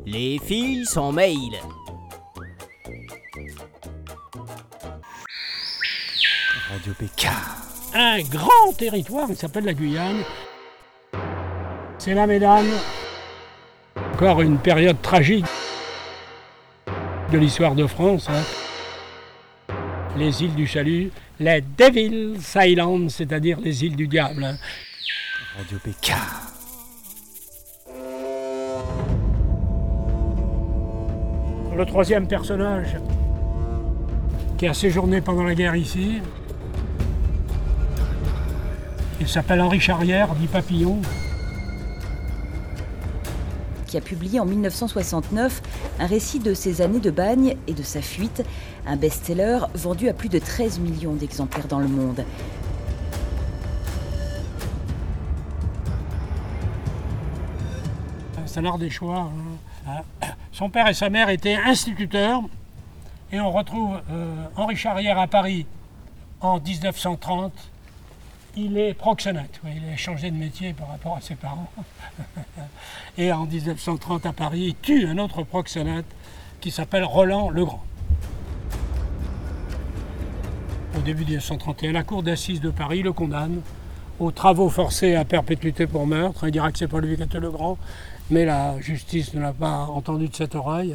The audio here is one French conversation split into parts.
Les filles sont mail. Radio PK. Un grand territoire qui s'appelle la Guyane. C'est là, mesdames, encore une période tragique de l'histoire de France. Les îles du Salut, les Devil's Islands, c'est-à-dire les îles du diable. Radio PK. Le troisième personnage qui a séjourné pendant la guerre ici, il s'appelle Henri Charrière, dit Papillon. Qui a publié en 1969 un récit de ses années de bagne et de sa fuite, un best-seller vendu à plus de 13 millions d'exemplaires dans le monde. C'est l'art des choix. Son père et sa mère étaient instituteurs et on retrouve Henri Charrière à Paris en 1930. Il est proxénète, il a changé de métier par rapport à ses parents. Et en 1930 à Paris, il tue un autre proxénète qui s'appelle Roland Legrand. Au début de 1931, la cour d'assises de Paris le condamne aux travaux forcés à perpétuité pour meurtre. Il dira que c'est pas lui qui a tué Legrand, mais la justice ne l'a pas entendu de cette oreille.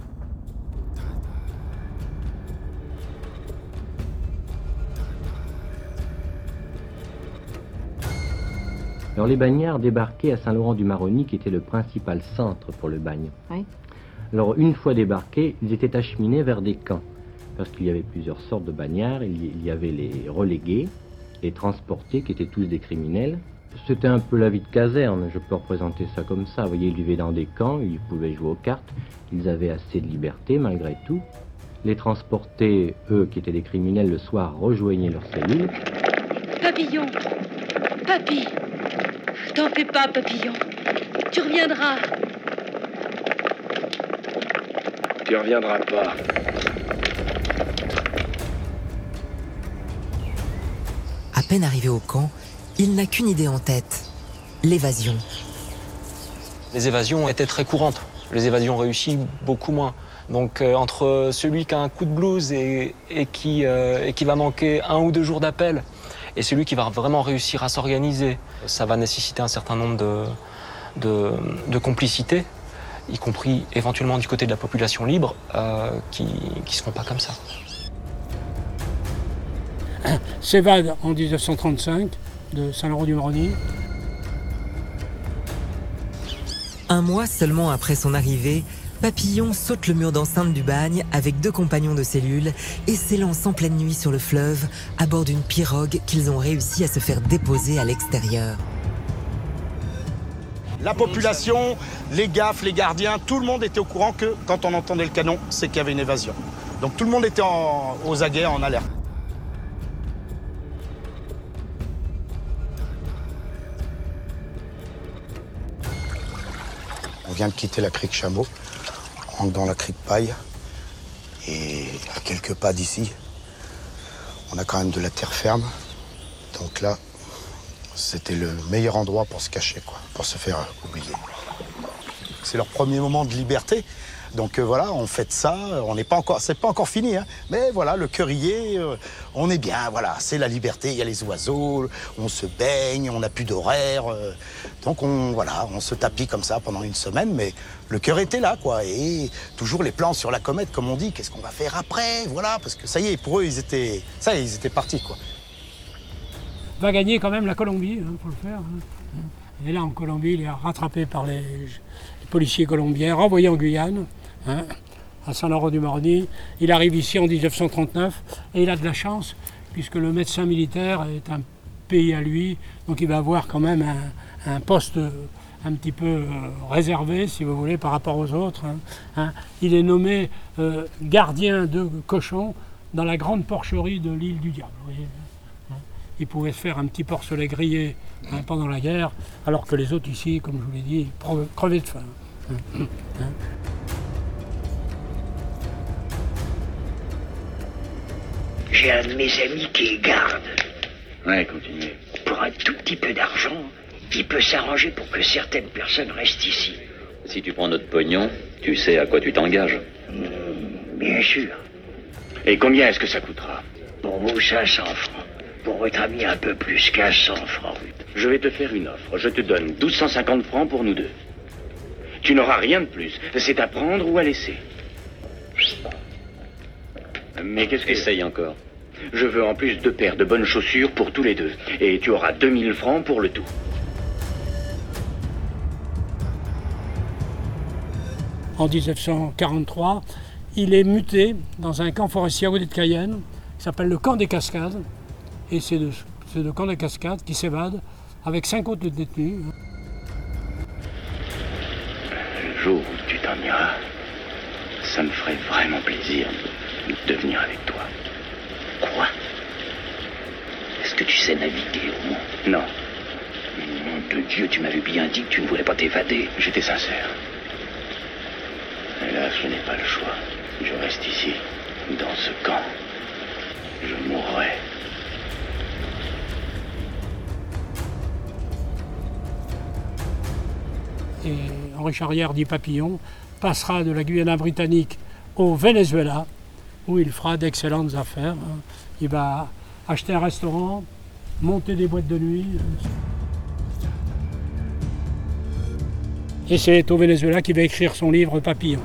Alors les bagnards débarquaient à Saint-Laurent-du-Maroni, qui était le principal centre pour le bagne. Oui. Alors une fois débarqués, ils étaient acheminés vers des camps, parce qu'il y avait plusieurs sortes de bagnards. Il y avait les relégués, les transportés, qui étaient tous des criminels. C'était un peu la vie de caserne, je peux représenter ça comme ça. Vous voyez, ils vivaient dans des camps, ils pouvaient jouer aux cartes, ils avaient assez de liberté malgré tout. Les transportés, eux, qui étaient des criminels, le soir rejoignaient leur cellule. Papillon, papy, t'en fais pas, Papillon, tu reviendras. Tu reviendras pas. À peine arrivé au camp, il n'a qu'une idée en tête, l'évasion. Les évasions étaient très courantes, les évasions réussies beaucoup moins. Donc entre celui qui a un coup de blues et qui va manquer 1 ou 2 jours d'appel, et celui qui va vraiment réussir à s'organiser, ça va nécessiter un certain nombre de complicités, y compris éventuellement du côté de la population libre, qui ne se font pas comme ça. S'évade en 1935 de Saint-Laurent-du-Maroni. Un mois seulement après son arrivée, Papillon saute le mur d'enceinte du bagne avec 2 compagnons de cellule et s'élance en pleine nuit sur le fleuve à bord d'une pirogue qu'ils ont réussi à se faire déposer à l'extérieur. La population, les gaffes, les gardiens, tout le monde était au courant que quand on entendait le canon, c'est qu'il y avait une évasion. Donc tout le monde était aux aguets, en alerte. On vient de quitter la crique Chameau, on rentre dans la crique Paille, et à quelques pas d'ici, on a quand même de la terre ferme. Donc là, c'était le meilleur endroit pour se cacher, pour se faire oublier. C'est leur premier moment de liberté. Donc voilà, on fête ça, c'est pas encore fini, mais voilà, le cœur y est, on est bien, voilà, c'est la liberté, il y a les oiseaux, on se baigne, on n'a plus d'horaire, donc on se tapit comme ça pendant une semaine, mais le cœur était là, et toujours les plans sur la comète, comme on dit, qu'est-ce qu'on va faire après, voilà, parce que ça y est, pour eux, ils étaient partis, Va gagner quand même la Colombie, faut le faire. Et là, en Colombie, il est rattrapé par les policiers colombiens, renvoyé en Guyane, à Saint-Laurent-du-Maroni. Il arrive ici en 1939 et il a de la chance, puisque le médecin militaire est un pays à lui, donc il va avoir quand même un poste un petit peu réservé, si vous voulez, par rapport aux autres. Il est nommé gardien de cochons dans la grande porcherie de l'île du Diable. Vous voyez, il pouvait se faire un petit porcelet grillé pendant la guerre, alors que les autres ici, comme je vous l'ai dit, crevaient de faim. J'ai un de mes amis qui est garde. Ouais, continuez. Pour un tout petit peu d'argent, il peut s'arranger pour que certaines personnes restent ici. Si tu prends notre pognon, tu sais à quoi tu t'engages. Bien sûr. Et combien est-ce que ça coûtera? Pour vous, 500 francs. Pour votre ami, un peu plus, 1500 francs. Je vais te faire une offre. Je te donne 1250 francs pour nous deux. Tu n'auras rien de plus. C'est à prendre ou à laisser. Mais qu'est-ce que... Essaye encore. Je veux en plus 2 paires de bonnes chaussures pour tous les deux. Et tu auras 2000 francs pour le tout. En 1943, il est muté dans un camp forestier à côté de Cayenne, qui s'appelle le camp des Cascades. Et c'est le camp des Cascades qui s'évade avec 5 autres détenus. Le jour où tu t'en iras, ça me ferait vraiment plaisir de venir avec toi. Quoi? Est-ce que tu sais naviguer au moins? Non. Nom de Dieu, tu m'avais bien dit que tu ne voulais pas t'évader. J'étais sincère. Hélas, je n'ai pas le choix. Je reste ici, dans ce camp. Je mourrai. Et Henri Charrière, dit Papillon, passera de la Guyana britannique au Venezuela, où il fera d'excellentes affaires. Il va acheter un restaurant, monter des boîtes de nuit. Et c'est au Venezuela qu'il va écrire son livre Papillon.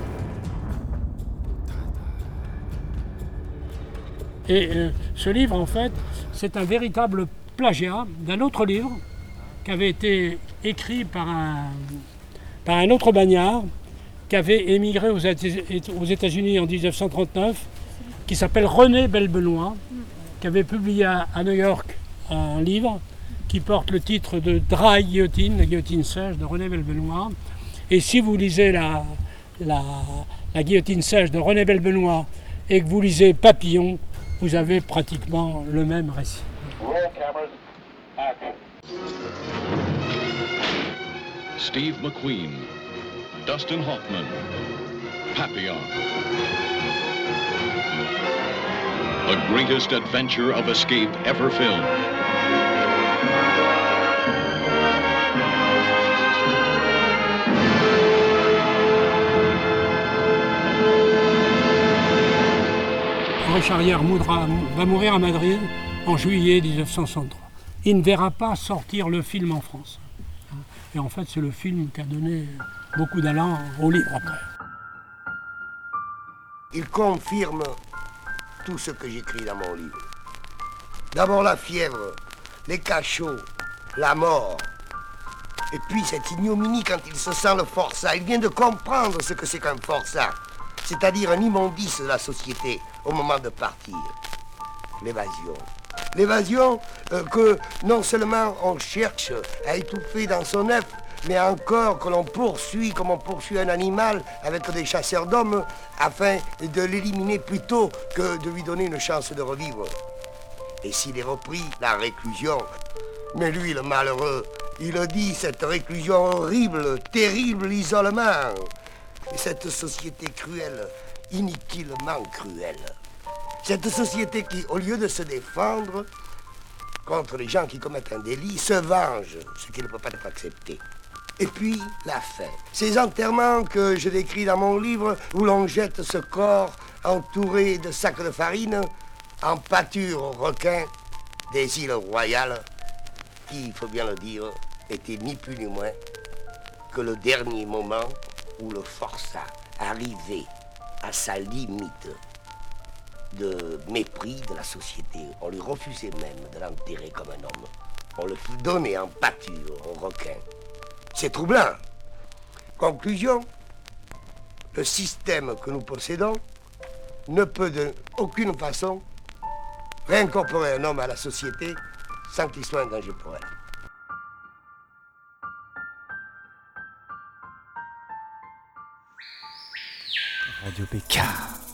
Et ce livre, en fait, c'est un véritable plagiat d'un autre livre qui avait été écrit par un autre bagnard qui avait émigré aux États-Unis en 1939, qui s'appelle René Belbenoît, qui avait publié à New York un livre qui porte le titre de Dry Guillotine, la guillotine sèche de René Belbenoît. Et si vous lisez la guillotine sèche de René Belbenoît et que vous lisez Papillon, vous avez pratiquement le même récit. Steve McQueen, Dustin Hoffman, Papillon. The greatest adventure of escape ever filmed. Henri Charrière va mourir à Madrid en juillet 1963. Il ne verra pas sortir le film en France. Et en fait, c'est le film qui a donné beaucoup d'allant au livre après. Il confirme tout ce que j'écris dans mon livre. D'abord la fièvre, les cachots, la mort. Et puis cette ignominie quand il se sent le forçat. Il vient de comprendre ce que c'est qu'un forçat. C'est-à-dire un immondice de la société au moment de partir. L'évasion. L'évasion que non seulement on cherche à étouffer dans son œuf, mais encore que l'on poursuit comme on poursuit un animal avec des chasseurs d'hommes afin de l'éliminer plutôt que de lui donner une chance de revivre. Et s'il est repris, la réclusion. Mais lui, le malheureux, il le dit, cette réclusion horrible, terrible isolement. Et cette société cruelle, inutilement cruelle. Cette société qui, au lieu de se défendre contre les gens qui commettent un délit, se venge, ce qui ne peut pas être accepté. Et puis, la fin. Ces enterrements que je décris dans mon livre, où l'on jette ce corps entouré de sacs de farine en pâture aux requins des îles Royales, qui, il faut bien le dire, était ni plus ni moins que le dernier moment où le forçat arrivait à sa limite de mépris de la société. On lui refusait même de l'enterrer comme un homme. On le donnait en pâture aux requins. C'est troublant. Conclusion, le système que nous possédons ne peut d'aucune façon réincorporer un homme à la société sans qu'il soit un danger pour elle. Radio Pécard.